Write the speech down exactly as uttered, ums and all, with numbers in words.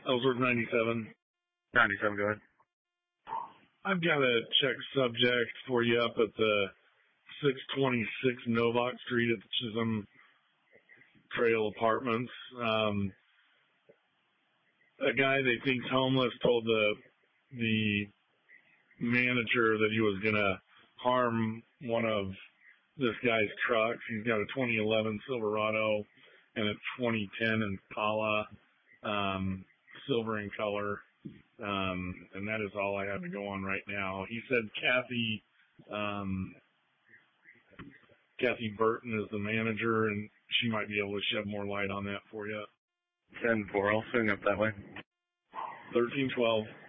Ellsworth ninety-seven. ninety-seven, go ahead. I've got a check subject for you up at the six twenty-six Novak Street at the Chisholm Trail Apartments. Um, a guy they think's homeless told the the manager that he was going to harm one of this guy's trucks. He's got a twenty eleven Silverado and a twenty ten Impala, um, silver in color. Um, and that is all I have to go on right now. He said Kathy, um, Kathy Burton is the manager, and she might be able to shed more light on that for you. ten four, I'll swing up that way. thirteen twelve.